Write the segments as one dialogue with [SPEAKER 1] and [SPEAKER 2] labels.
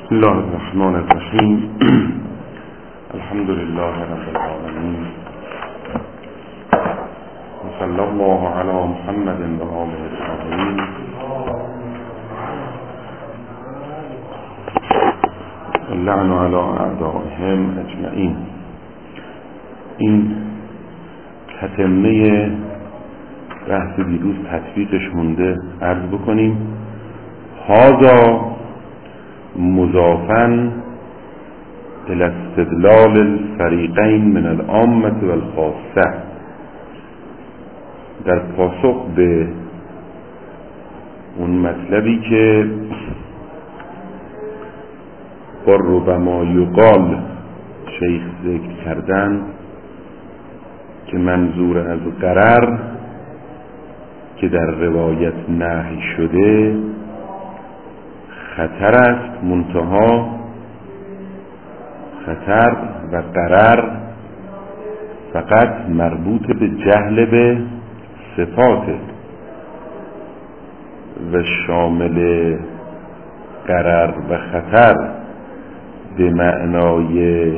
[SPEAKER 1] بسم الله الرحمن الرحیم. الحمد لله رب العالمین و صلی الله علی محمد و آله الطاهرین. اللعن علی اعدائهم اجمعین. این تتمه بحث دیروز تطبیقش مونده، عرض بکنیم. هذا مضافاً الى استدلال الفریقین من العامة والخاصة، در پاسخ به اون مطلبی که با ربما یقال شیخ ذکر کردن که منظور از غرر که در روایت نهی شده خطر است، منتها خطر و غرر فقط مربوط به جهل به صفاته و شامل غرر و خطر به معنای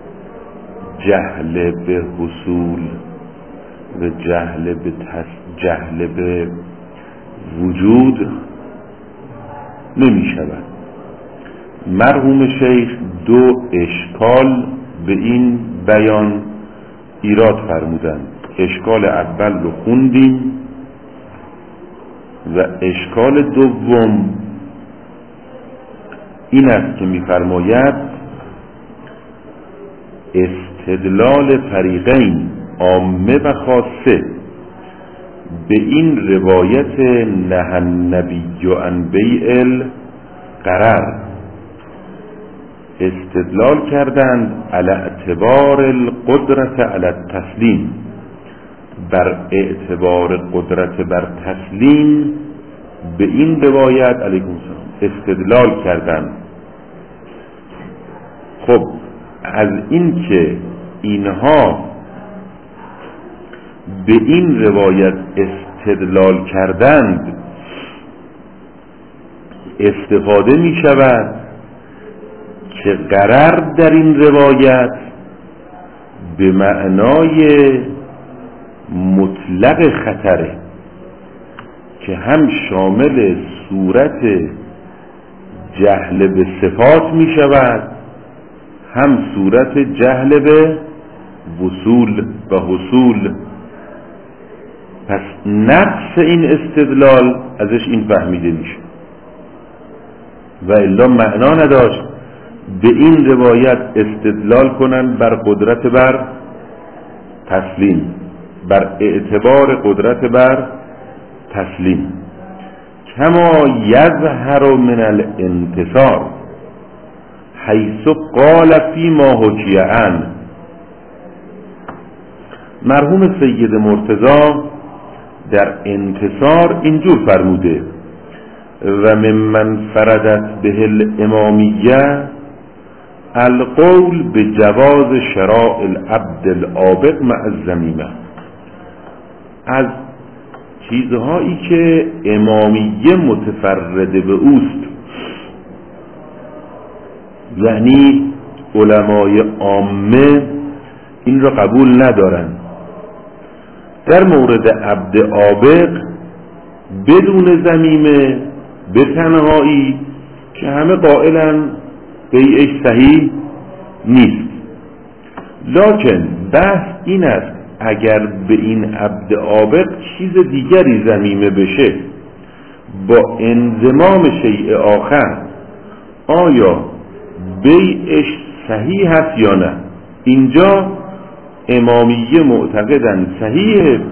[SPEAKER 1] جهل به حصول و جهل به وجود نمی شود. مرحوم شیخ دو اشکال به این بیان ایراد فرمودند. اشکال اول رو خوندیم و اشکال دوم این است که می فرماید استدلال فریقین عامه و خاصه به این روایت نهی النبی عن بیع الغرر استدلال کردند علی اعتبار القدرت علی التسلیم، بر اعتبار قدرت بر تسلیم به این روایت علیکم السلام استدلال کردند. خب از این که اینها به این روایت استدلال کردند استفاده می شود که غرر در این روایت به معنای مطلق خطره که هم شامل صورت جهل به صفات می شود، هم صورت جهل به وصول و حصول. پس نقص این استدلال ازش این فهمیده میشه و الا معنا نداشت به این روایت استدلال کنن بر قدرت بر تسلیم، بر اعتبار قدرت بر تسلیم. کما یظهر من الانتصار حیث قال فیما حکی عنه. مرحوم سید مرتضی در انتصار اینجور فرموده و ممن فردت به الامامیه القول به جواز شراء العبد العابق مع الذمیمه. از چیزهایی که امامیه متفرده به اوست، یعنی علمای عامه این را قبول ندارند، در مورد عبد عابق بدون ذمیمه به تنهایی که همه قائلن بیعش صحیح نیست. لکن بحث این است اگر به این عبد عابق چیز دیگری ذمیمه بشه با انضمام شیء آخر آیا بیعش صحیح هست یا نه؟ اینجا امامیه معتقدن صحیحه،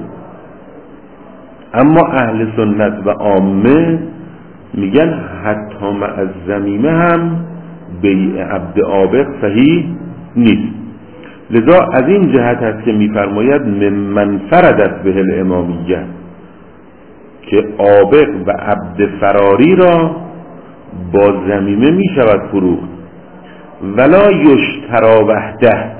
[SPEAKER 1] اما اهل سنت و عامه میگن حتی مع الذمیمه هم بیع عبد عابق صحیح نیست. لذا از این جهت است که میفرماید ممن فردت به الامامیه که عابق و عبد فراری را با ذمیمه میشود فروخت، ولا یشترا وحده،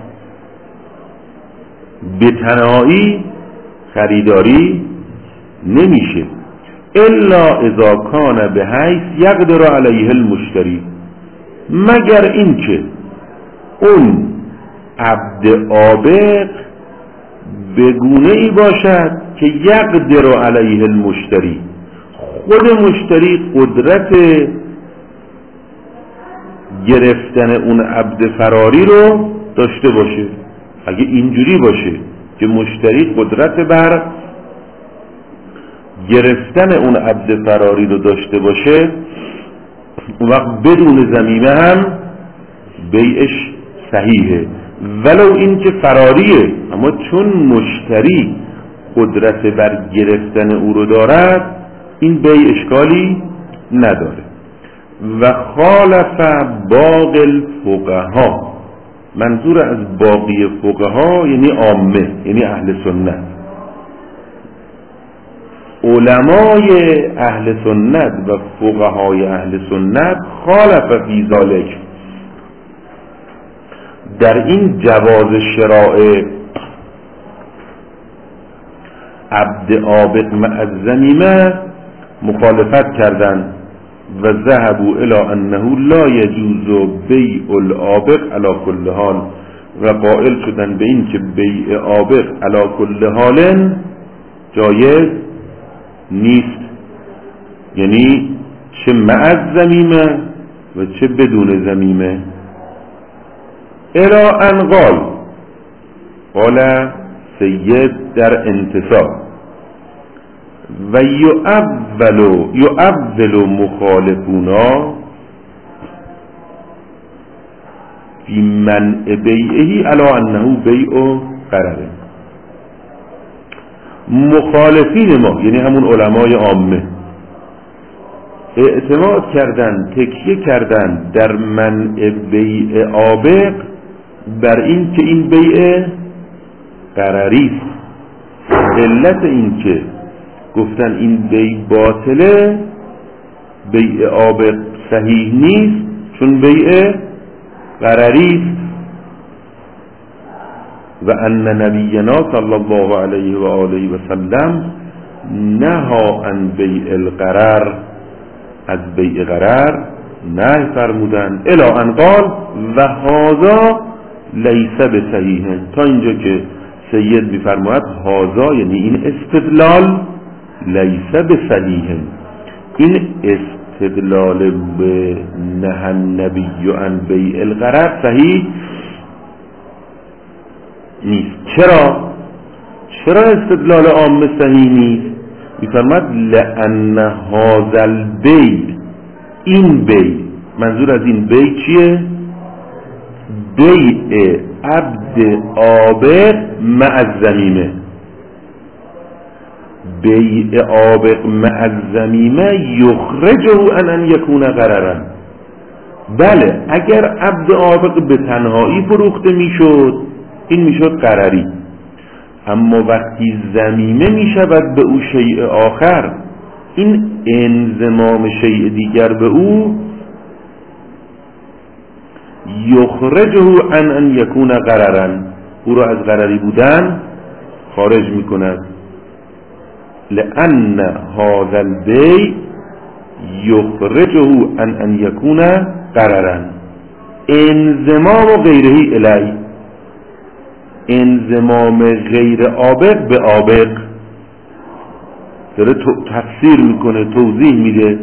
[SPEAKER 1] به تنهایی خریداری نمیشه، الا اذا کان بحیث یقدر علیه المشتری، مگر اینکه اون عبد عابق به گونه ای باشد که یقدر علیه المشتری، خود مشتری قدرت گرفتن اون عبد فراری رو داشته باشه. اگه اینجوری باشه که مشتری قدرت بر گرفتن اون عبد فراری رو داشته باشه، اون وقت بدون ضمیمه هم بیعش صحیحه، ولو این که فراریه، اما چون مشتری قدرت بر گرفتن او رو دارد این بیع اشکالی نداره. و خالف باقی الفقها، منظور از باقی فقها یعنی عامه، یعنی اهل سنت. علمای اهل سنت و فقهای اهل سنت خالف فی ذالک، در این جواز شراء عبد عابق مع الذمیمه مخالفت کردند و ذهبوا الی انه لا یجوز بیع العابق علی کل حال، و قائل شدن به این که بیع عابق علی کل حال جایز نیست، یعنی چه مع الذمیمه و چه بدون ذمیمه. الی ان قال سید در انتصاب و یؤول مخالفونا فی منع بیعه علی انه بیع قراره. مخالفین ما یعنی همون علمای عامه اعتماد کردن، تکیه کردن در منع بیع عابق بر این که این بیع قراری است. علت این که گفتن این بیع باطله، بیع عابق صحیح نیست، چون بیع قراری است. و ان نبینا صلی الله علیه و آله و سلم نهی عن بیع القرار، از بیع قرار نهی فرمودن. الی ان قال و هذا لیس بصحیح، تا اینجا که سید میفرماید هذا یعنی این استدلال لیس بصحیح، این استدلال به نهی النبی عن بیع القرار صحیح نیست. چرا استدلال عام صحیح نیست؟ میفرماید لأن هذا البیع، این بیع، منظور از این بیع چیه؟ بیع عبد عابق مع الذمیمه. بیع عابق مع الذمیمه یخرجه عن ان یکون قرارا. بله، اگر عبد عابق به تنهایی فروخته میشد این میشد قراری، اما وقتی ذمیمه میشود به او شیء آخر، این انضمام شیء دیگر به او یخرجه عن ان یکون قرارا، او را از قراری بودن خارج میکند. لأن هذا البیع یخرجه عن ان یکون قرارا. انضمام غیره الی، انضمام غیر عابق به عابق، داره تفسیر میکنه، توضیح میده.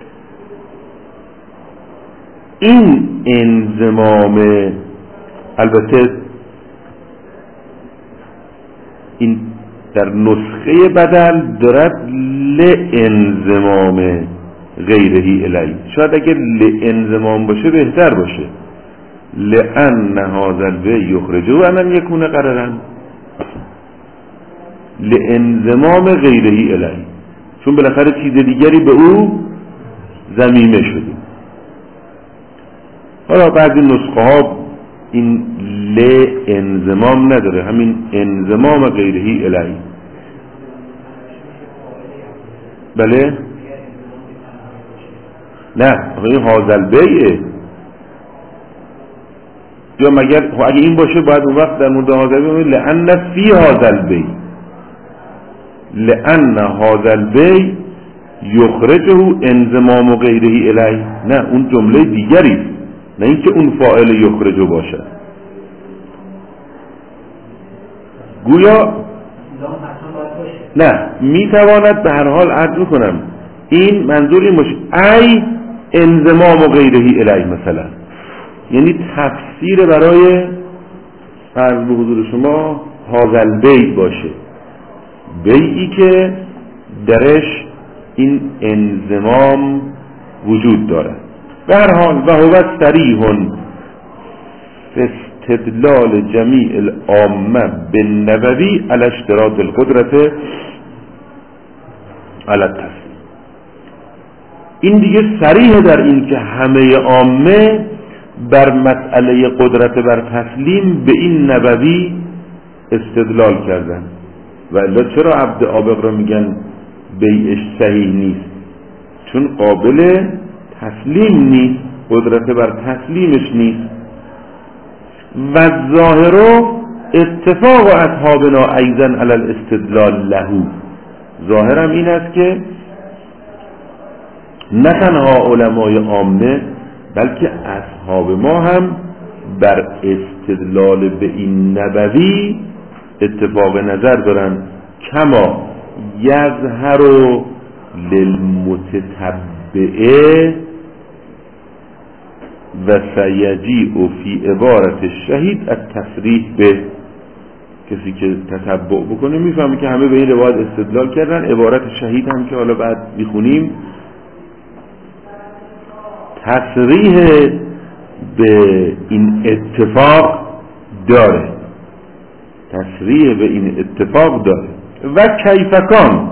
[SPEAKER 1] این انضمام، البته این در نسخه بدل دارد لانضمام غیرهی الی، شاید اگر لانضمام باشه بهتر باشه. لأن هذا البیع یخرجه عن ان یکون قرارا، لانضمام غیرهی الی، چون بالاخره چیز دیگری به او ضمیمه شده. حالا بعضی نسخه ها این انضمام نداره، همین انضمام غیرهی الی. بله؟ نه، این هذا البیع، یا مگر اگه این باشه باید اون وقت در مورد هذا البیع لأن فی هذا البیع، لأن هذا البیع یخرجه انضمام غیره الی. نه، اون جمله دیگری است، نه اینکه اون فاعل یخرجو باشد. گویا نه، میتواند به هر حال عرض میکنم این منظور این باشه ای انضمام و غیرهی الی مثلا، یعنی تفسیر برای عرض به حضور شما هازل بیع باشه، بیعی که درش این انضمام وجود دارد. به هر حال و هو صریح استدلال جمیع العامه بالنبوی علی اشتراط القدرت علی التسلیم. این دیگه صریح در این که همه عامه بر مسئله قدرت بر تسلیم به این نبوی استدلال کردن. و الا چرا عبد عابق رو میگن بیعش صحیح نیست؟ چون قابل تسلیم نیست، قدرت بر تسلیمش نیست. و ظاهر اتفاق اصحابنا ایضا علی الاستدلال له، ظاهرم این است که نه تنها علمای عامه بلکه اصحاب ما هم بر استدلال به این نبوی اتفاق نظر دارن. کما یظهر للمتتبعه و سیجیء فی عبارت الشهید التصریح به، کسی که تتبع بکنه میفهمه که همه به این روایت استدلال کردن. عبارت شهید هم که حالا بعد میخونیم تصریح به این اتفاق داره، تصریح به این اتفاق داره. و کیفکان،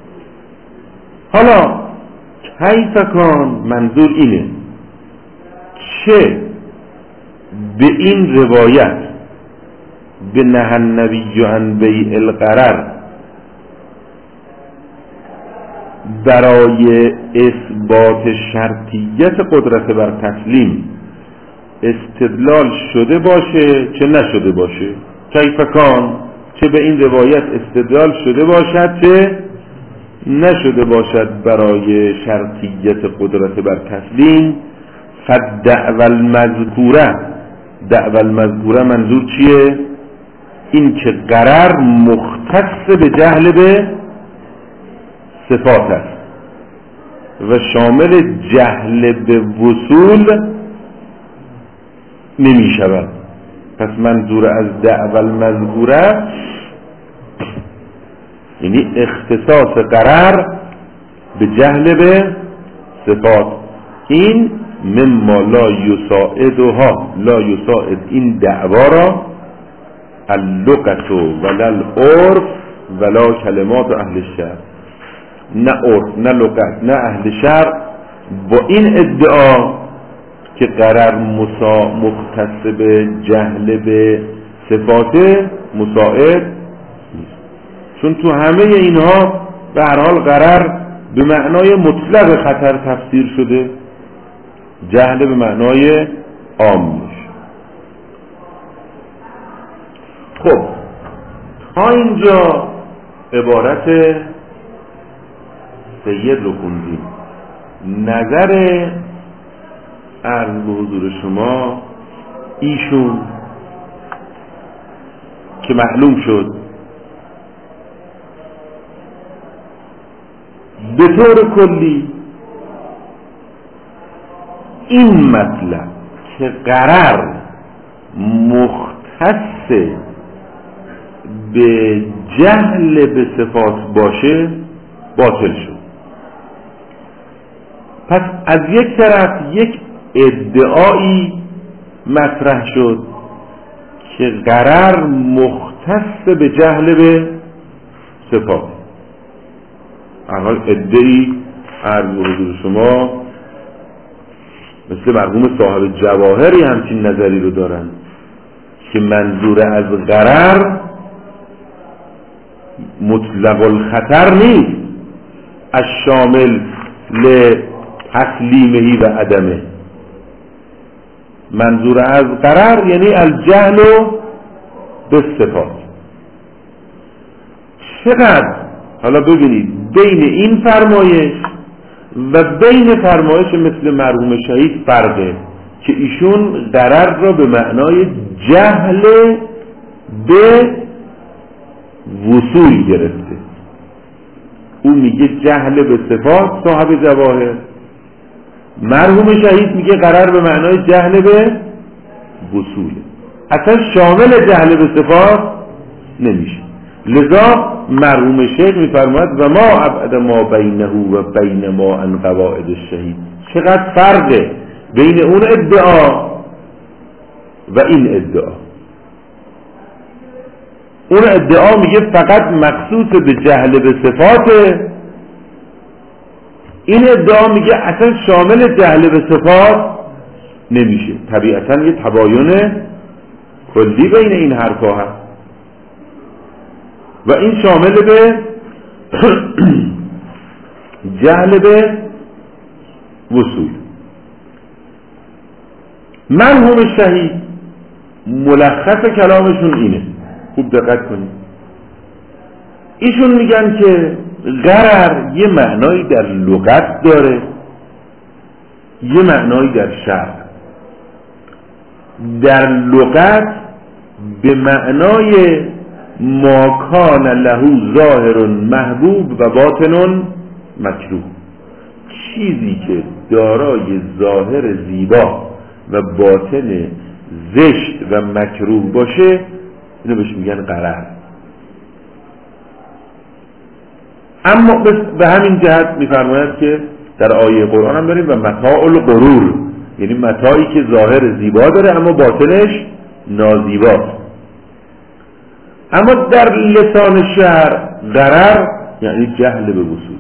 [SPEAKER 1] حالا کیفکان منظور اینه چه به این روایت به نهی النبی عن بیع الغرر برای اثبات شرطیت قدرت بر تسلیم استدلال شده باشه چه نشده باشه. کیفکان، چه به این روایت استدلال شده باشد چه نشده باشد برای شرطیت قدرت بر تسلیم. فالدعوى المذکوره، دعوى المذکوره منظور چیه؟ این که غرر مختص به جهل به صفات است و شامل جهل به وصول نمی شود. پس منظور از دعوى المذکوره یعنی اختصاص غرر به جهل به صفات. این مما لا یساعدها، لا یساعد این دعوا را اللغت ولا العرف ولا کلمات اهل الشرع، نه عرف نه لغت نه اهل شرع با این ادعا که غرر مختص به جهل به صفات مساعد نیست. چون تو همه اینها به هر حال غرر به معنای مطلق خطر تفسیر شده، جهل به معنای عام میشه. خب تا اینجا عبارت سید رو خوندیم. نظر عرض به حضور شما ایشون که معلوم شد به طور کلی این مطلب که غرر مختص به جهل به صفات باشه باطل شد. پس از یک طرف یک ادعایی مطرح شد که غرر مختص به جهل به صفات. حال ادعی عرض به حضور شما مثل مرحوم صاحب جواهری همچین نظری رو دارن که منظور از غرر مطلق الخطر نیست، الشامل لتسلیمهی و عدمه. منظور از غرر یعنی الجهل به صفات. چقدر حالا ببینید بین این فرمایش و بین فرمایش مثل مرحوم شهید فرقه. که ایشون غرر را به معنای جهل به وصول گرفته. او میگه جهل به صفات صاحب جواهر، مرحوم شهید میگه غرر به معنای جهل به وصول، اصلا شامل جهل به صفات نمیشه. لذا مرحوم شیخ میفرماید و ما ابعد ما بینه و بین ما عن قواعد الشهید، چقدر فرقه بین اون ادعا و این ادعا. اون ادعا میگه فقط مخصوص به جهل به صفاته، این ادعا میگه اصلا شامل جهل به صفات نمیشه. طبیعتا یه تباین کلی بین این حرفا هست و این شامل به جهل به وصول. مرحوم شهید ملخص کلامشون اینه، خوب دقت کنید. ایشون میگن که غرر یه معنایی در لغت داره، یه معنایی در شرع. در لغت به معنای ما کان له ظاهر محبوب و باطن مکروه، چیزی که دارای ظاهر زیبا و باطن زشت و مکروه باشه اینو بهش میگن غرر. اما به همین جهت میفرماید که در آیه قرآن هم داریم و متاع الغرور، یعنی متاعی که ظاهر زیبا داره اما باطنش نازیباست. اما در لسان شرع غرر یعنی جهل به وصول.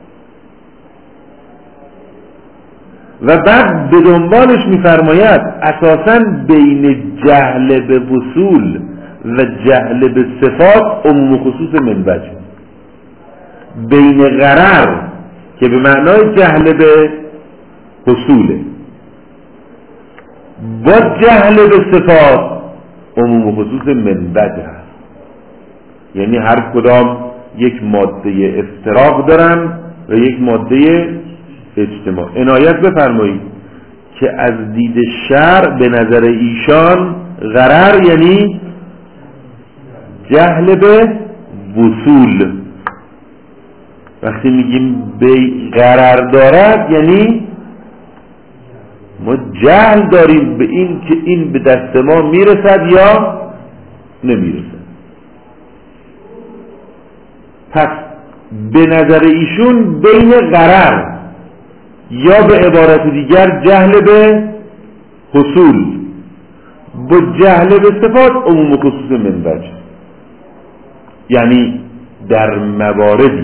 [SPEAKER 1] و بعد به دنبالش میفرماید اساساً بین جهل به وصول و جهل به صفات عموم خصوص من وجه. بین غرر که به معنای جهل به حصوله با جهل به صفات عموم خصوص من وجه هست، یعنی هر کدام یک ماده افتراق دارن و یک ماده اجتماع. عنایت بفرمایید که از دید شرع به نظر ایشان غرر یعنی جهل به وصول. وقتی میگیم به غرر دارد یعنی ما جهل داریم به این که این به دست ما میرسد یا نمیرسد. پس به نظر ایشون بین غرر یا به عبارت دیگر جهل به حصول با جهل به صفات عموم خصوص من وجه، یعنی در مواردی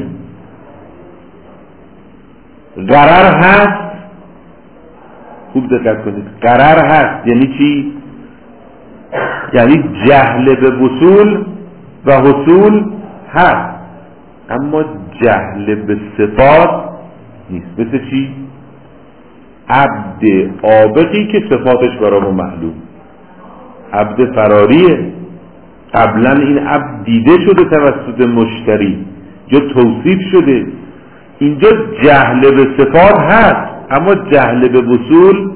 [SPEAKER 1] غرر هست. خوب دقت کنید، غرر هست یعنی چی؟ یعنی جهل به وصول و حصول هست اما جهل به صفات نیست. مثل چی؟ عبد عابقی که صفاتش برامو معلوم، عبد فراریه، قبلا این عبد دیده شده توسط مشتری یا توصیف شده. اینجا جهل به صفات هست اما جهل به وصول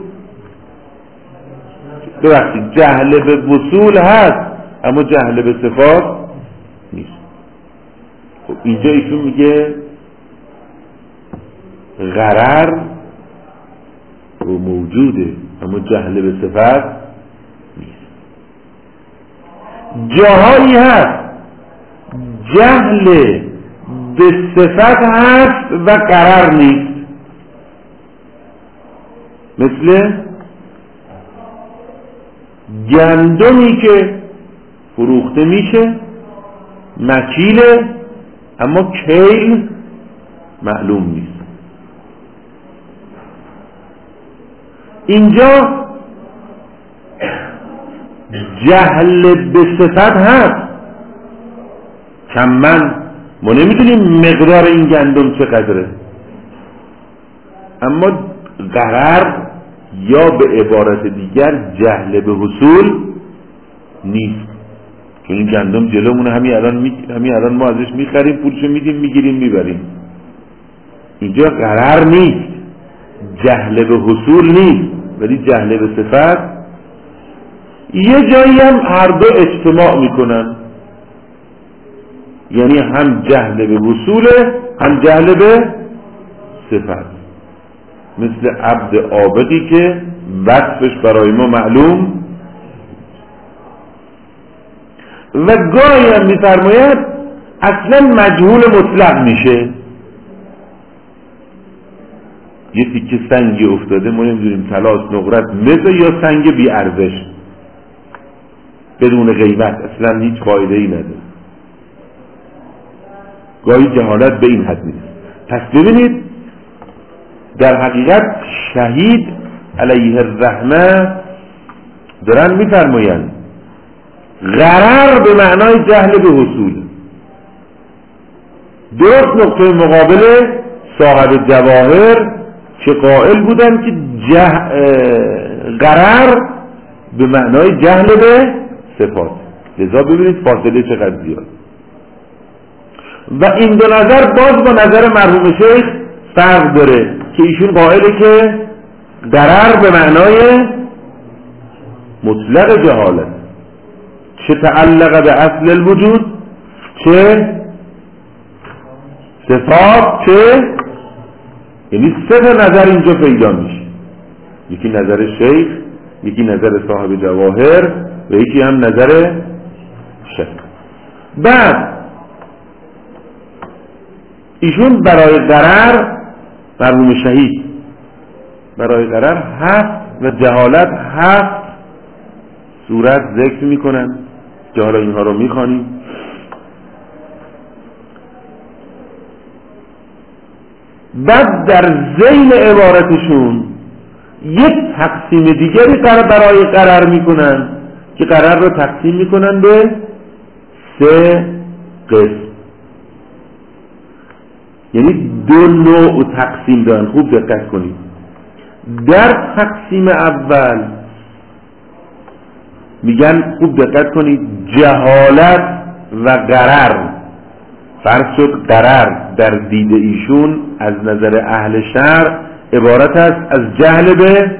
[SPEAKER 1] جهل به وصول هست اما جهل به صفات نیست. خب اینجا ایشون میگه غرر موجوده اما جهل به صفت نیست. جاهایی هست جهل به صفت هست و غرر نیست، مثل گندمی که فروخته میشه مکیله اما کیل معلوم نیست. اینجا جهل به صفت هست، کمن ما نمیدونیم مقدار این گندم چقدره، اما غرر یا به عبارت دیگر جهل به حصول نیست، چون این گندم جلومونه همین الان ما ازش میخریم، پولشو میدیم میگیریم میبریم. اینجا غرر نیست، جهل به حصول نیست، ولی جهل به صفت یه جایی هم هر دو اجتماع میکنن، یعنی هم جهل به وصوله هم جهل به صفت، مثل عبد عابقی که وصفش برای ما معلوم و گاهی هم میفرماید اصلا مجهول مطلق میشه. یه تیکه سنگی افتاده، ما نمیدونیم طلاست، نقرت، مس یا سنگ بی ارزش بدون قیمت، اصلا هیچ فایده ای نداره. گاهی جهالت به این حد میرسه. پس ببینید در حقیقت شهید علیه الرحمه دارن میفرمایند غرر به معنای جهل به حصول. درست نقطه مقابل صاحب جواهر که قائل بودن که غرر به معنای جهل به صفات. لذا ببینید فاصله چقدر زیاد. و این دو نظر باز با نظر مرحوم شیخ فرق داره که ایشون قائله که غرر به معنای مطلق جهالت، چه تعلق به اصل الوجود، چه صفات، چه، یعنی سه نظر اینجا پیدا میشه، یکی نظر شیخ، یکی نظر صاحب جواهر و یکی هم نظر شیخ. بعد ایشون برای غرر، مرحوم شهید برای غرر 7 و جهالت 7 صورت ذکر میکنن که حالا اینها رو میخوانیم. بعد در ذیل عبارتشون یک تقسیم دیگری برای غرر میکنن که غرر رو تقسیم میکنن به 3 قسم، یعنی 2 نوع تقسیم دارن. خوب دقت کنید. در تقسیم اول میگن، خوب دقت کنید، جهالت و غرر، فرض شد غرر در دید ایشون از نظر اهل شرع عبارت است از جهل به،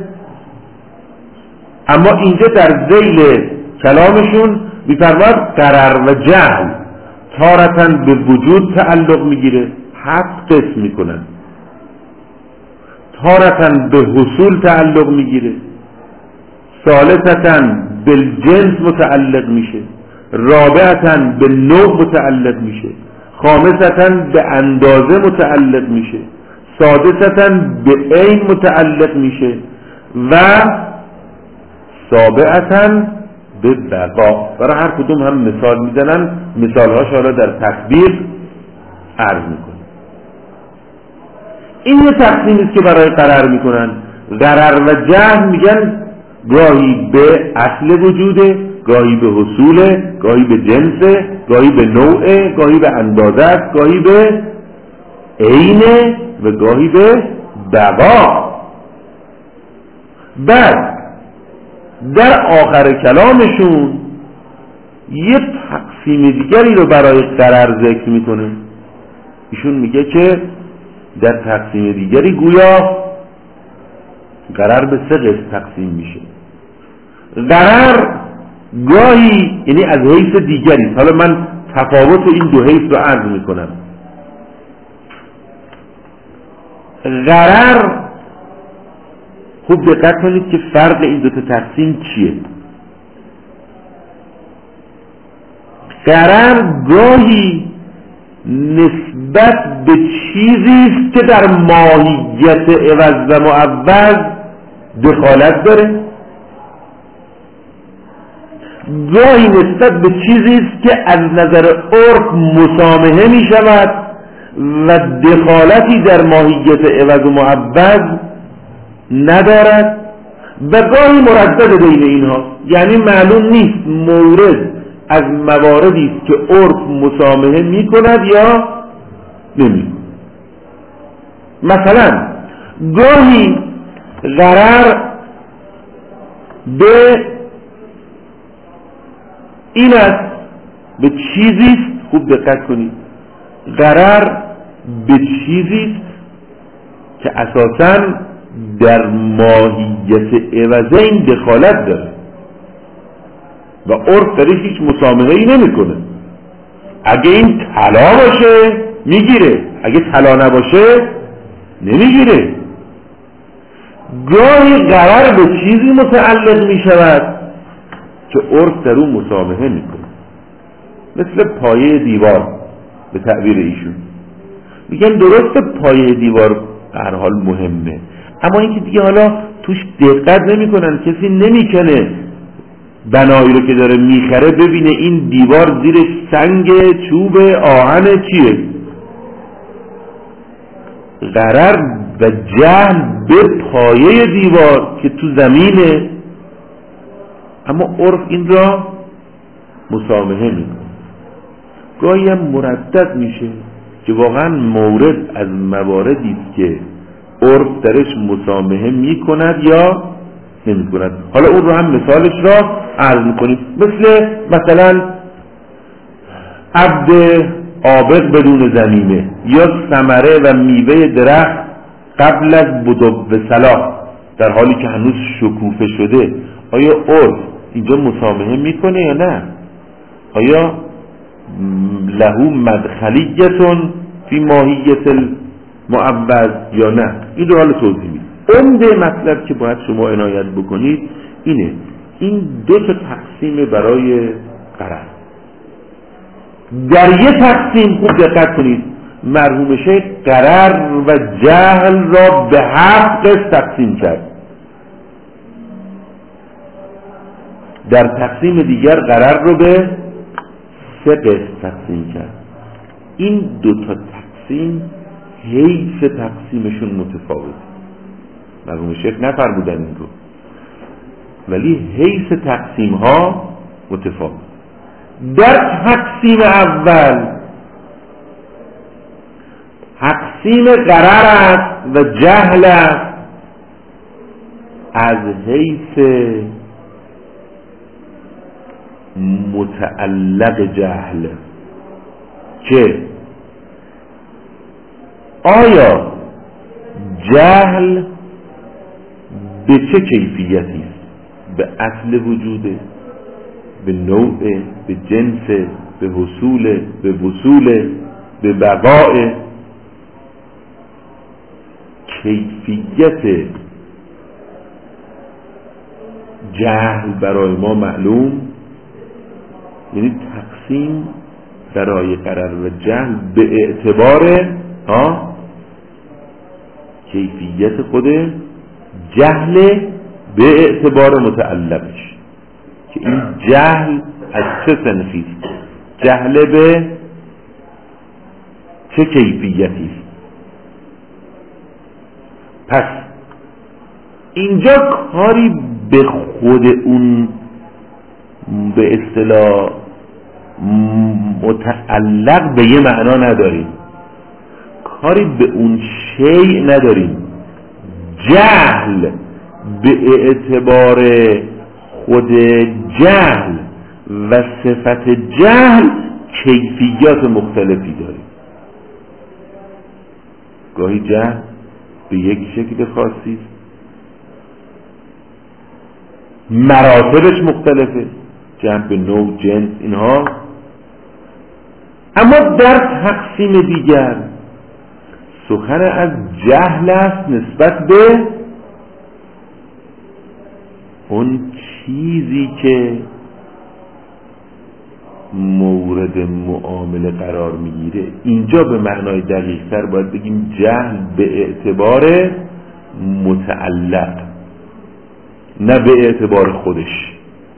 [SPEAKER 1] اما اینجا در ذیل کلامشون میفرماد غرر و جهل تارتاً به وجود تعلق میگیره، 7 قسم میکنن، تارتاً به حصول تعلق میگیره، ثالثتاً بالجنس متعلق میشه، رابعتاً به نوع متعلق میشه، خامستاً به اندازه متعلق میشه، سادستاً به عین متعلق میشه و سابعتاً به بقا. برای هر کدوم هم مثال میزنن، مثالهاش حالا در تطبیق عرض میکنن. این یه تقسیمی است که برای غرر میکنن. غرر و جهل میگن گاهی به اصل وجوده، گاهی به حصوله، گاهی به جنسه، گاهی به نوعه، گاهی به اندازه، گاهی به عینه و گاهی به بقا. بعد در آخر کلامشون یه تقسیم دیگری رو برای غرر ذکر میکنه. ایشون میگه که در تقسیم دیگری گویا غرر به 3 قسم تقسیم میشه. غرر گاهی، یعنی از حیث دیگری، حالا من تفاوت این دو حیث رو عرض میکنم. غرر، خوب دقت کنید که فرق این دو تا تقسیم چیه. غرر گاهی نسبت به چیزی است که در ماهیت عوض و معوض دخالت داره، گاهی نسبت به چیزی است که از نظر عرف مسامحه می شود و دخالتی در ماهیت عوض و معوض ندارد و گاهی مردد بین اینها، یعنی معلوم نیست مورد از مواردی است که عرف مسامحه می کند یا نمی کند. مثلا گاهی غرر به این است، به چیزی است، خوب دقت کنید، غرر به چیزی است که اساساً در ماهیت عوضین دخالت داره و عرف درش هیچ مسامحه‌ای نمیکنه. اگه این طلا باشه میگیره، اگه طلا نباشه نمیگیره. گاهی قرار به چیزی متعلق میشود که عرف در اون مسامحه میکنه، مثل پایه دیوار به تعبیر ایشون. میگن درسته پایه دیوار هر حال مهمه، اما اینکه دیگه حالا توش دقت نمیکنن، کسی نمیکنه بنایی رو که داره میخره ببینه این دیوار زیرش سنگ، چوب، آهن چیه. غرر و جهل به پایه دیوار که تو زمینه، اما عرف این را مسامحه میکنه. گاهی هم مردد میشه که واقعا مورد از مواردی است که عرف درش مسامحه میکند یا نمیکند. حالا اون رو هم مثالش را عرض میکنیم، مثلا عبد عابق بدون زمینه یا ثمره و میوه درخت قبل از بدو صلاح در حالی که هنوز شکوفه شده. آیا عرف اینجا مسامحه میکنه یا نه؟ آیا له مدخلیتون فی ماهیت المعوض یا نه؟ این رو حالا توضیح میدم. عمده مطلب که باید شما عنایت بکنید اینه، این دو تا تقسیم برای غرض. در یه تقسیم خوب دقت کنید، مرحوم شیخ غرر و جهل را به 7 قسم تقسیم کرد. در تقسیم دیگر غرر رو به 3 قسم تقسیم کرد. این دو تا تقسیم حیث تقسیمشون متفاوته. مرحوم شیخ نفرمودن این رو، ولی حیث تقسیم ها متفاوت. در تقسیم اول تقسیم غرر است و جهل است از حیث متعلق جهل، که آیا جهل به چه کیفیتی است؟ به اصل وجوده، به نوع، به جنس، به حصول، به وصول، به بقاء. کیفیت جهل برای ما معلوم، یعنی تقسیم برای غرر و جهل به اعتبار کیفیت خود جهل به اعتبار متعلقش، که این جهل از چه صنفی است، جهل به چه کیفیتی است. پس اینجا کاری به خود اون به اصطلاح متعلق به یه معنا نداریم، کاری به اون شیء نداریم. جهل به اعتبار خود جهل و صفت جهل کیفیات مختلفی داریم. گاهی جهل به یک شکل خاصی است، مراتبش مختلفه، جهل به نوع، جنس، اینها. اما در تقسیم دیگر سخن از جهل است نسبت به اون چیزی که مورد معامله قرار میگیره. اینجا به معنای دقیق تر باید بگیم جهل به اعتبار متعلق، نه به اعتبار خودش،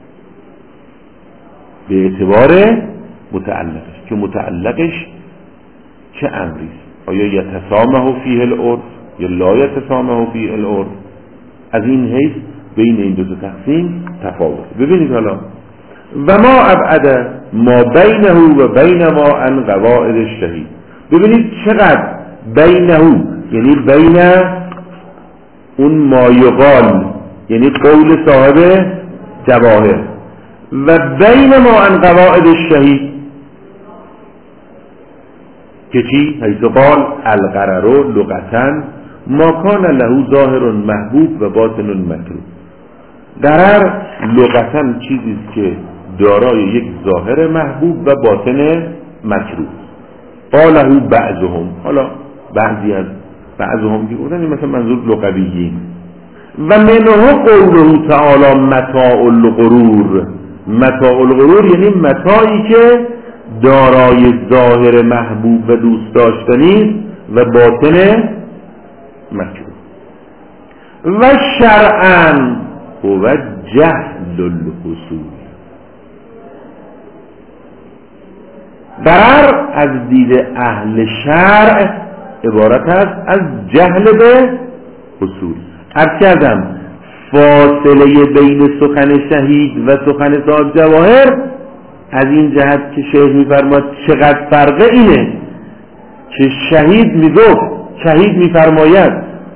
[SPEAKER 1] به اعتبار متعلقش، که متعلقش چه امریست. آیا یتسامح فیه العرف یا لا یتسامح فیه العرف؟ از این حیث بین این دو تقسیم تفاوت. ببینید حالا و ما ابعد ما بینه و بین ما عن قواعد الشهید. ببینید چقدر بینه، یعنی بین اون ما یقال، یعنی قول صاحب جواهر، و بین ما عن قواعد الشهید که چی؟ حیث قال الغرر لغتن ما کان له ظاهر محبوب و باطن مکروه. ضرر لغتا چیزی که دارای یک ظاهر محبوب و باطن مکروه. قاله بعضهم، حالا بعضی از بعضهم که گفتن مثلا منظور لغویین. و منه قوله تعالی متاع الغرور. متاع الغرور یعنی متاعی که دارای ظاهر محبوب و دوست داشتنی و باطن مکروه. و شرعاً هو جهل الحصول. ضرر از دید اهل شرع عبارت است از جهل به حصول. کردم فاصله بین سخن شهید و سخن صاحب جواهر از این جهت که شیخ میفرماد چقدر فرقه اینه که شهید میگفت، شهید میفرماید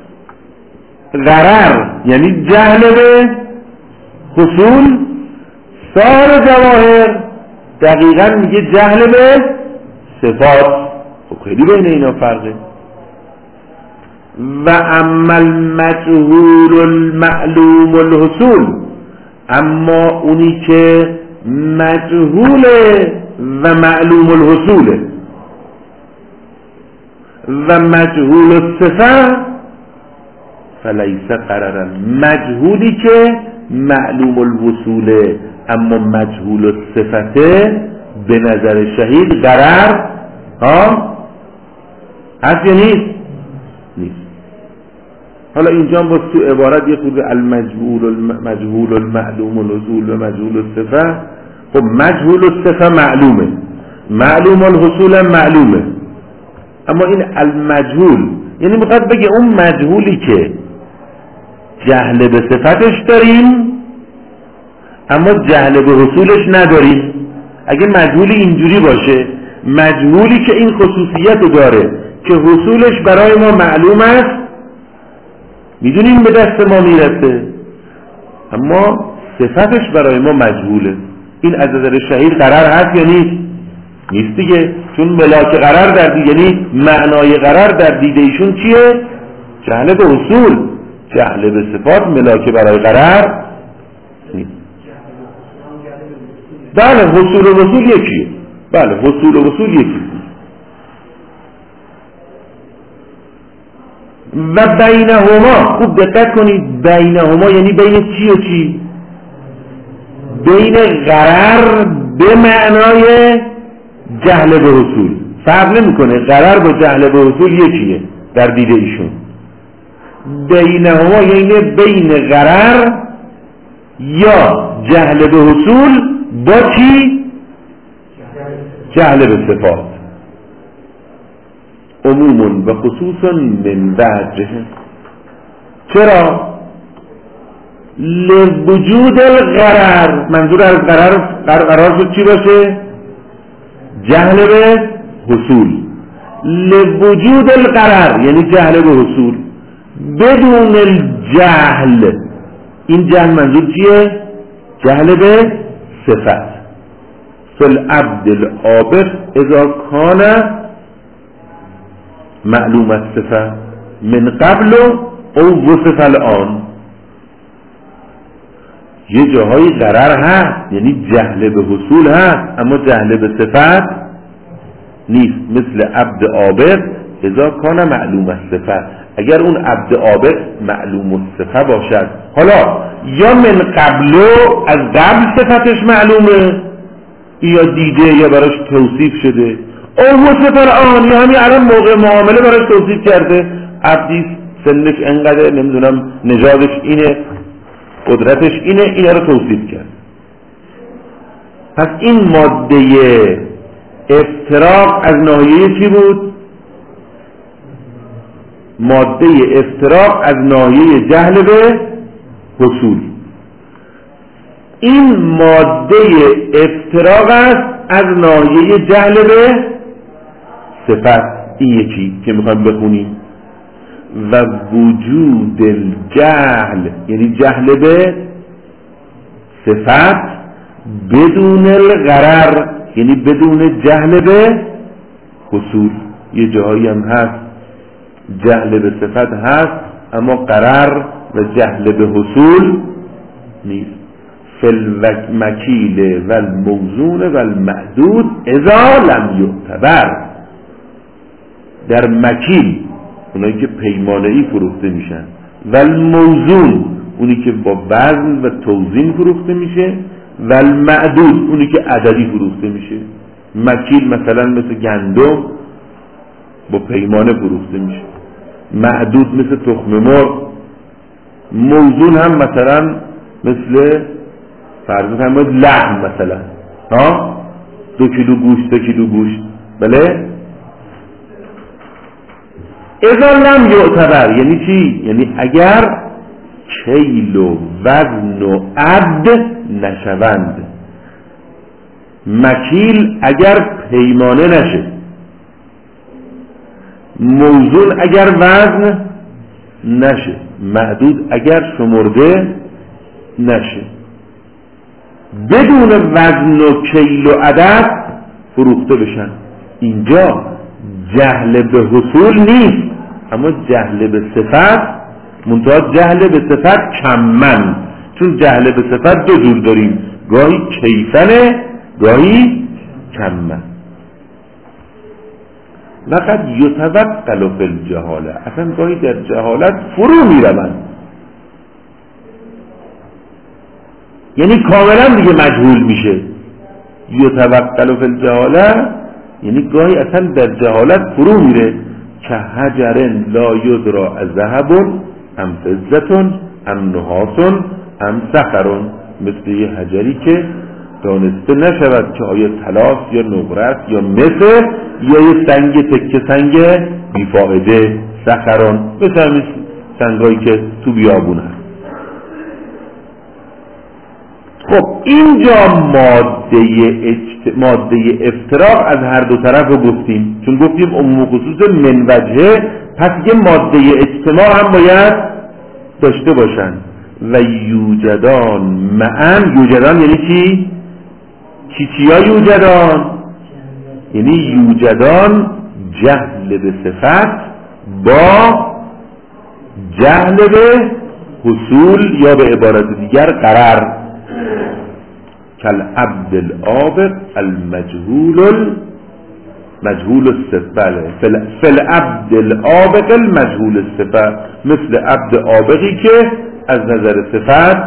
[SPEAKER 1] ضرر یعنی جهل به حصول، صاحب جواهر دقیقا میگه جهل به صفات. خب خیلی بین اینا فرقه. و اما المجهول المعلوم الحصول، اما اونی که مجهول و معلوم الحصوله و مجهول الصفه فلیس قررا، مجهولی که معلوم الوصوله اما مجهول الصفته به نظر شهید قرر هست یا نیست؟ حالا اینجا با تو عبارت یه خود مجهول المعلوم الحصول و مجهول الصفه. خب مجهول الصفه معلومه، معلوم الحصول معلومه، اما این المجهول یعنی میخواد بگه اون مجهولی که جهل به صفتش داریم اما جهل به حصولش نداریم. اگه مجهول اینجوری باشه، مجهولی که این خصوصیت داره که حصولش برای ما معلوم است، میدونیم به دست ما میرسه، اما صفتش برای ما مجهوله، این از نظر شهید قرار هست یا نیست؟ نیست دیگه، چون ملاک قرار در دید، یعنی معنای قرار در دید ایشون چیه؟ جهل به حصول. جهل به صفات ملاک برای قرار نیست. بله حصول و وصول یکیه، بله حصول و وصول یکیه. و بینهما، خوب دقت کنید، بینهما یعنی بین چی و چی؟ بین غرر به معنای جهل به حصول. فرق نمیکنه، غرر با جهل به حصول یکیه در دید ایشون. بینهما یعنی بین غرر یا جهل به حصول با چی؟ جهل به صفات. عموم و خصوصا من وجه. چرا؟ لوجود الغرر، منظور از قرار شد چی باشه؟ جهل به حصول. لوجود الغرر یعنی جهل به حصول بدون الجهل. این جهل منظور چیه؟ جهل به صفت. فالعبد العابد اذا کان معلوم الصفه من قبل او وصف الان. یه جاهای ضرر هست یعنی جهل به حصول هست اما جهل به صفت نیست. مثل عبد عابد اذا کان معلوم الصفه، اگر اون عبد عابد معلوم الصفه باشد، حالا یا من قبل از قبل صفتش معلومه یا دیده یا براش توصیف شده، او وصف الان یا همین الان موقع معامله براش توصیف کرده، عبدی سنش انقدر، نمیدونم نژادش اینه، قدرتش اینه، اینا رو توصیف کرد. پس این ماده افتراق از ناحیه چی بود؟ ماده افتراق از ناحیه جهل به حصول. این ماده افتراق است از ناحیه جهل به صفت. این یکی که میخوایم بخونیم. و وجود الجهل یعنی جهل به صفت بدون الغرر یعنی بدون جهل به حصول. یه جایی هم هست جهل به صفت هست اما قرر و جهل به حصول نیست. فالمکیل و الموزون و المعدود اذا لم یعتبر. در مکیل اونایی که پیمانه‌ای فروخته میشن و الموزون اونی که با وزن و توزین فروخته میشه و المعدود اونی که عددی فروخته میشه. مکیل مثلا مثل گندم با پیمانه فروخته میشه، معدود مثل تخم مرغ، موزون هم مثلا مثل فرض فرمایید لحم مثلا 2 کیلو گوشت 3 کیلو گوشت. بله اذا لم یعتبر یعنی چی؟ یعنی اگر کیل و وزن و عد نشوند. مکیل اگر پیمانه نشه، موزون اگر وزن نشه، معدود اگر شمرده نشه، بدون وزن و کیل و عدد فروخته بشن. اینجا جهل به حصول نیست اما جهل به صفت، منتها جهل به صفت کمن. چون جهل به صفت 2 جور داریم، گاهی کیفنه گاهی کمن. لقد یتوکل فی الجهاله، اصلا گاهی در جهالت فرو میروند، یعنی کاملا دیگه مجهول میشه. یتوکل فی الجهاله یعنی گاهی اصلا در جهالت فرو میره. که حجر لا یدرا ذهب ام فضة ام نحاس ام صخر، مثل یه حجری که دانسته نشود که آیا طلاست یا نقره یا مس یا یه سنگ تکه سنگ بیفائده. صخران مثل سنگایی که تو بیابون هست. خب اینجا ماده افتراق از هر دو طرف رو گفتیم، چون گفتیم عموم خصوص من وجهه، پس یه ماده اجتماع هم باید داشته باشن. و یوجدان معن، یوجدان یعنی چی؟ چیا یوجدان؟ یعنی یوجدان جهل به صفت با جهل به حصول، یا به عبارت دیگر قرار. کالعبد العابق المجهول الصفه. فالعبد العابق المجهول الصفه، مثل عبد عابقی که از نظر صفت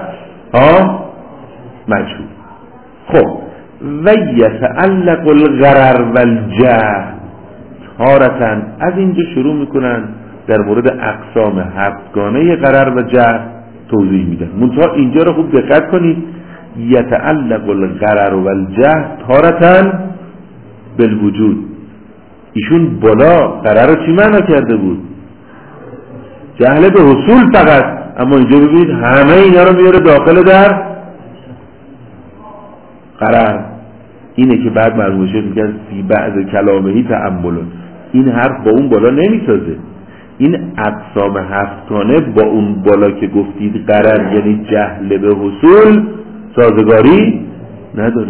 [SPEAKER 1] مجهول. خب و یتعلق الغرر والجهل تارة، از اینجا شروع میکنن در مورد اقسام 7گانه غرر و جهل توضیح میدن. منتها اینجا رو خوب دقت کنید. یتعلق الغرر والجهل تارة بالوجود. ایشون بالا غرر رو چی معنا کرده بود؟ جهل به حصول فقط. اما اینجا ببینید همه اینا رو میاره داخل در غرر. اینه که بعد مرحوم شیخ میگن فی بعض کلامهی تأمل. این حرف با اون بالا نمیسازه. این اقسام 7گانه با اون بالا که گفتید غرر یعنی جهل به حصول سازگاری نداره.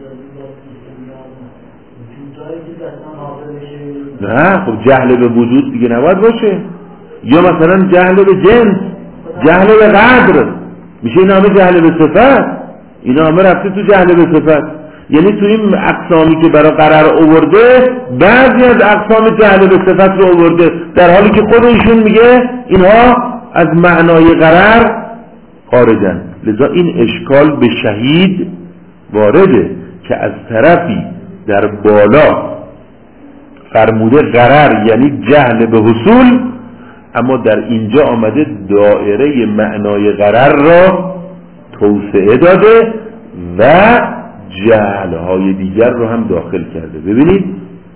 [SPEAKER 1] نه خب جهل به وجود دیگه نباید باشه. یا مثلا جهل به جنس، جهل به قدر، میشه این همه جهل به صفت. این همه رفته تو جهل به صفت. یعنی تو این اقسامی که برای قرار آورده بعضی از اقسام جهل به صفت رو آورده، در حالی که خود ایشون میگه اینها از معنای قرار خارجن. لذا این اشکال به شهید وارده که از طرفی در بالا فرموده قرار یعنی جهل به حصول، اما در اینجا آمده دائره معنای قرار را توسعه داده و جهل‌های دیگر رو هم داخل کرده. ببینید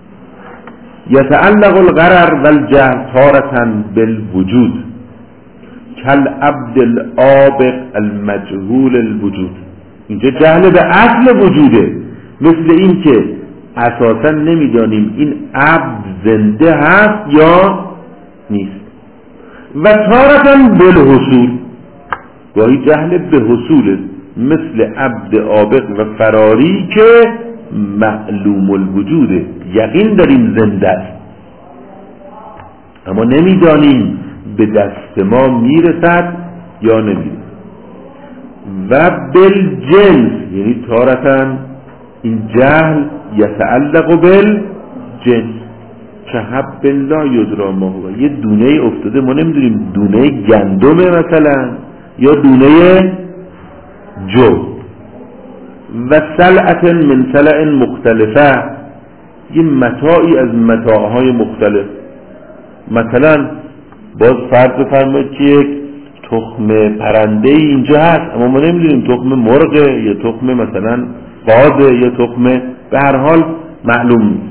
[SPEAKER 1] یتعلق الغرر والجهل تارة بالوجود کالعبد العابق المجهول الوجود. اینجا جهل به اصل وجوده، مثل این که اساسا نمیدانیم این عبد زنده هست یا نیست. و تارة بالحصول، گاهی جهل به حصوله، مثل عبد عابق و فراری که معلوم الوجوده، یقین داریم زنده است اما نمیدانیم به دست ما میرسد یا نمیرسد. و بالجنس یعنی تارتن این جهل یتعلق بالجنس که حب لا یدرا ما هو، یه دونه افتاده ما نمیدونیم دونه گندمه مثلا یا دونه جو. و سلعت من سلع مختلفه، یه متاعی از متاعهای مختلف. مثلا باز فرض بفرمایید که یک تخم پرنده اینجا هست اما ما نمیدونیم تخم مرغه یا تخم مثلا قازه یا تخم، به هر حال معلوم نیست.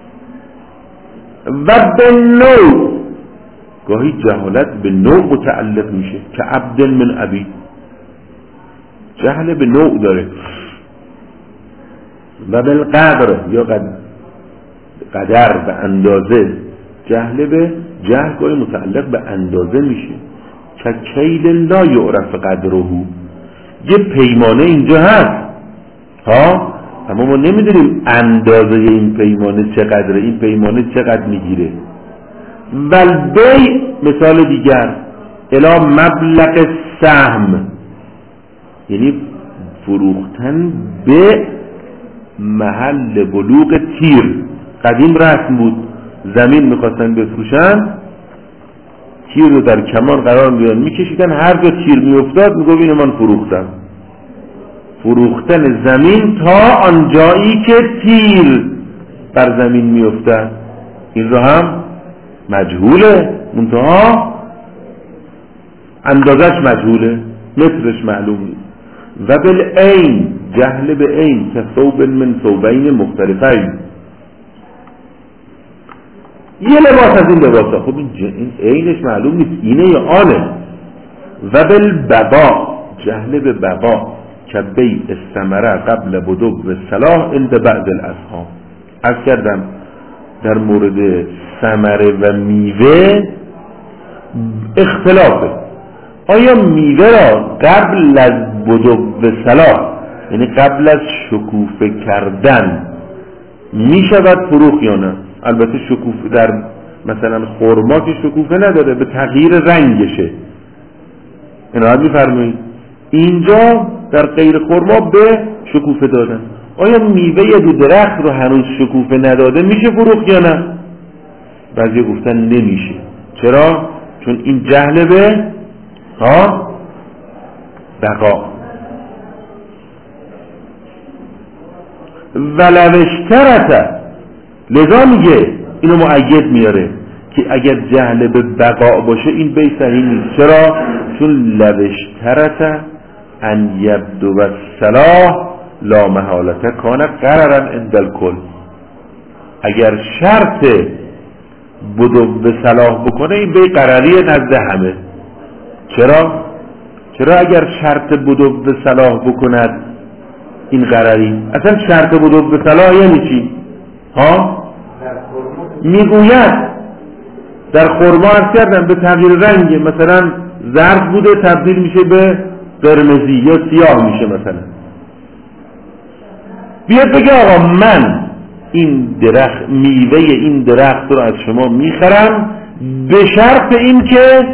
[SPEAKER 1] و به نوع، گاهی جهالت به نوع متعلق میشه که عبد من عبید، جهل به نوع داره. و بالقدر یا قدر به اندازه، جهل گاهی متعلق به اندازه میشه که کیل لا یعرف قدره، یه پیمانه اینجا هست ها اما ما نمیدونیم اندازه این پیمانه چقدره، این پیمانه چقدر میگیره. والبیع مثال دیگر الی مبلغ سهم، یعنی فروختن به محل بلوغ تیر. قدیم رسم بود زمین میخواستن بفروشن، تیر رو در کمان قرار میدادن میکشیدن، هر جا تیر میافتاد میگفت اینو من فروختم. فروختن زمین تا آنجایی که تیر بر زمین میافتد، این رو هم مجهوله، منتها اندازش مجهوله، مترش معلوم نیست. و بالعین، جهل به عین که ثوب من ثوبین مختلفین، یه لباس از این لباس ها، خب این عینش معلوم نیست اینه یا آنه. و بالبقا، جهل به بقا که بیع الثمره قبل بدو صلاح عند بعض الاصحاب. عرض کردم در مورد ثمره و میوه اختلافه، آیا میوه را قبل از بدو صلاح یعنی قبل از شکوفه کردن می شود فروخت یا نه؟ البته شکوفه در مثلا خرما که شکوفه نداره، به تغییر رنگشه، عنایت می‌فرمایید. اینجا در غیر خرما به شکوفه دادن. آیا میوه دو درخت رو هنوز شکوفه نداده میشه فروخت یا نه؟ بعضی گفتن نمیشه. چرا؟ چون این جهل به بقا. ولو اشترط، لذا میگه اینو مؤید میاره که اگر جهل به بقا باشه این بی صحیح نیست. چرا؟ چون لو اشترط ان یبدو و صلاح لا محالته کان قررا عند الکل، اگر شرط بدو به صلاح بکنه این بی قرریه نزد همه. چرا اگر شرط بدو به صلاح بکند این قرری؟ اصلا شرط بدو به صلاح یعنی چی؟ میگوید در خرما عرض کردن به تغییر رنگ، مثلا زرد بوده تبدیل میشه به قرمزی یا سیاه میشه مثلا. بیاد بگه آقا من این درخت، میوه این درخت رو از شما میخرم به شرط این که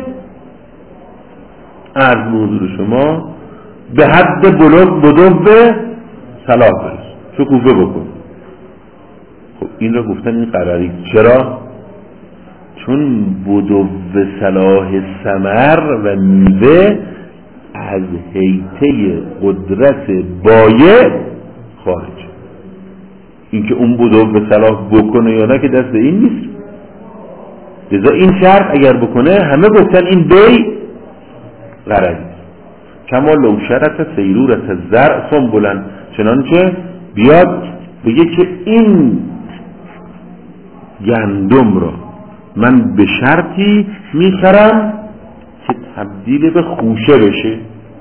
[SPEAKER 1] عرض حضور شما به حد بدو به صلاح برس، شکوفه بکن. خب این رو گفتن این قراری. چرا؟ چون بدو به صلاح ثمر و میوه از حیطه قدرت بایع خارج. اینکه اون بدو به صلاح بکنه یا نه که دست این نیست. لذا این شرط اگر بکنه همه گفتن این بی غرض. کما لو شرط سیرورت الزرع سنبلن، چنانچه بیاد بگه که این گندم را من به شرطی میخرم که تبدیل به خوشه بشه.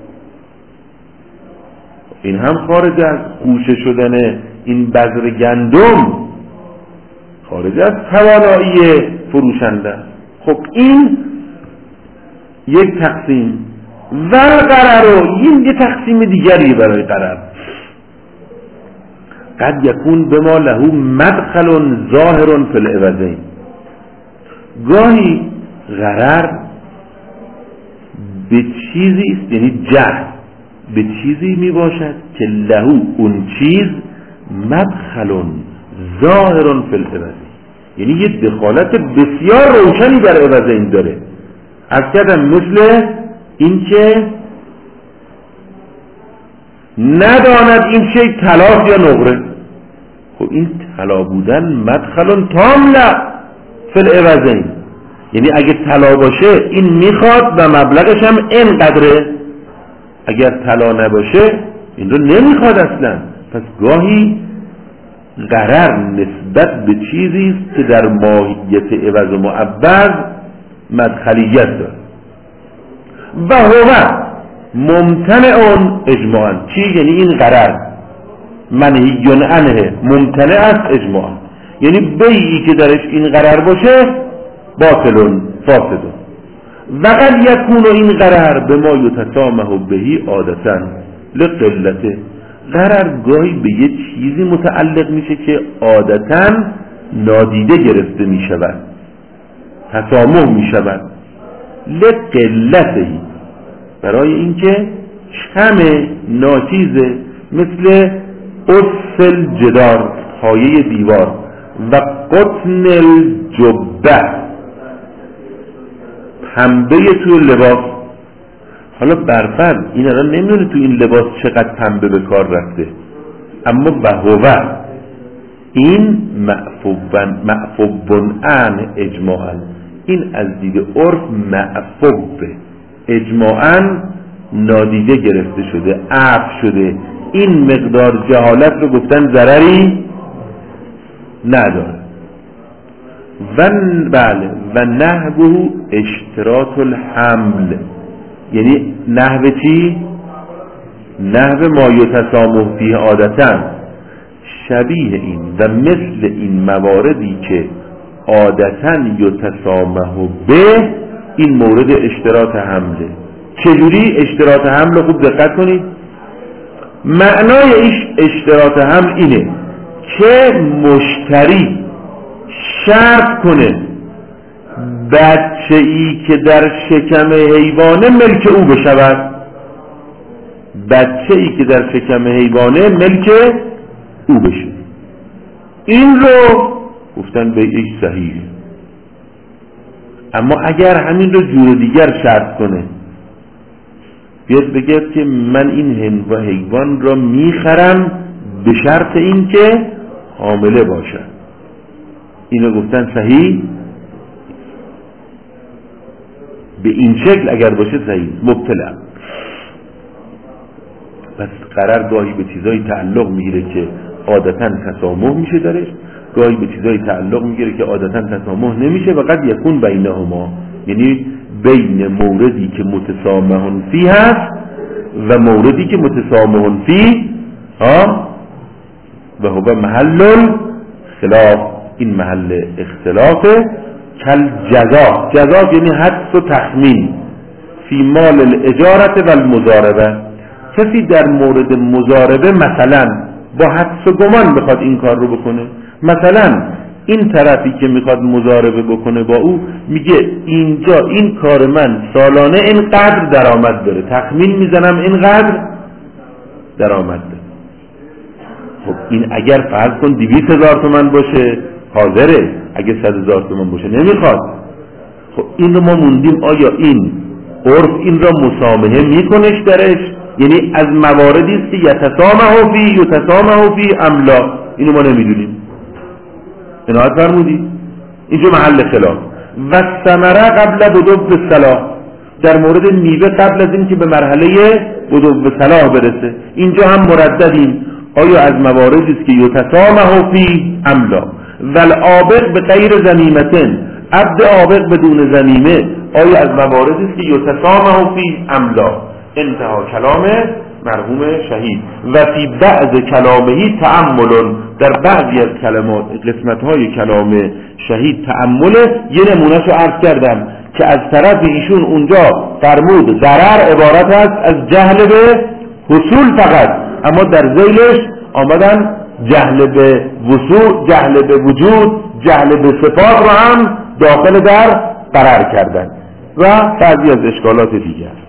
[SPEAKER 1] این هم خارج از خوشه شدن این بذر گندم، خارج از توانایی فروشنده. خب این یک تقسیم. والقرر، این یه تقسیم دیگری برای قرر. قد یکون بما له مدخل ظاهر فی العوضین، گاهی غرر به چیزی است، یعنی جهل به چیزی می باشد که لهو اون چیز مدخل ظاهر فی العوض، یعنی یه دخالت بسیار روشنی در عوض این داره. از کردم مثل این که نداند این شی طلاست یا نقره. خب این طلا بودن مدخل تام فی العوضین، یعنی اگه طلا باشه این میخواد و مبلغش هم اینقدره، اگر طلا نباشه این رو نمیخواد اصلا. پس گاهی غرر نسبت به چیزی است که در ماهیت عوض و معوض مدخلیت داره. و هو ممتنع اجماعا، چی؟ یعنی این غرر منهی عنه ممتنع است اجماعا، یعنی بیعی که درش این غرر باشه باطل فاسد. و قد یکون این غرر به ما یتسامح بهی عادتا لقلته، غرر گاهی به یه چیزی متعلق میشه که عادتا نادیده گرفته میشود، تسامح میشود لقلته، برای اینکه کم ناچیزه، مثل اصل جدار پایه دیوار و قطن الجبه پنبه توی لباس. حالا برفرض این الان نمیدونه توی این لباس چقدر پنبه به کار رفته، اما بهوه این معفوبن عن اجماعا، این از دید عرف معفوبه، اجماعا نادیده گرفته شده، عفو شده. این مقدار جهالت رو گفتن ضرری نداره. بله و نحوه اشتراط الحمل، یعنی نحو چی؟ نحو ما یتسامح فیه عادتا، شبیه این و مثل این مواردی که عادتا یتسامح به، این مورد اشتراط حمله. چجوری اشتراط حمل؟ خوب دقت کنید. معنای اشتراط حمل اینه که مشتری شرط کنه بچه ای که در شکم حیوانه ملک او بشود، بچه ای که در شکم حیوانه ملک او بشه. این رو گفتن به ایش صحیحه. اما اگر همین رو جور دیگر شرط کنه، بیاد بگه که من این حیوان را میخرم به شرط این که حامله باشد، اینو گفتن صحیح. به این شکل اگر باشه صحیح، مبتلع. پس قرار گاهی به چیزایی تعلق میگیره که عادتا تسامح میشه درش، گاهی به چیزایی تعلق میگیره که عادتا تسامح نمیشه. و قد یکون بینهما، یعنی بین موردی که متسامح فی هست و موردی که متسامح فی و هو محل خلاف، این محل اختلافه. کل جزا، جزا یعنی حدس و تخمین، فی مال الاجارت و المضاربه، کسی در مورد مضاربه مثلا با حدس و گمان بخواد این کار رو بکنه، مثلا این طرفی که میخواد مضاربه بکنه با او میگه اینجا این کار من سالانه اینقدر درآمد داره، تخمین میزنم اینقدر درآمد داره. خب این اگر فرض کن 200,000 تومان باشه حاضره، اگه 100,000 تومان باشه نمیخواد. خب این رو ما موندیم آیا این عرف این را مسامحه میکنش درش، یعنی از مواردی است که یتسامح فی املا، اینو ما نمیدونیم. عنایت فرمودی؟ اینجا محل خلاف. و ثمره قبل بدو صلاح، در مورد میوه قبل از این که به مرحله بدو صلاح برسه، اینجا هم مرددیم آیا از مواردی است که یتسامح فی املا. والعابق به غیر ذمیمتن، عبد عابق بدون ذمیمه آیا از مواردی است که یتسامح فی املا. انتها کلام مرحوم شهید. و فی بعض کلامهی تأمل، در بعضی از کلمات قسمت‌های کلام شهید تأمله. یه نمونهشو عرض کردم که از طرف ایشون اونجا فرمود ضرر عبارت است از جهل به حصول فقط، اما در ذیلش آمدن جهل به وصول، جهل به وجود، جهل به صفات رو هم داخل در قرار کردن و بعضی از اشکالات دیگر.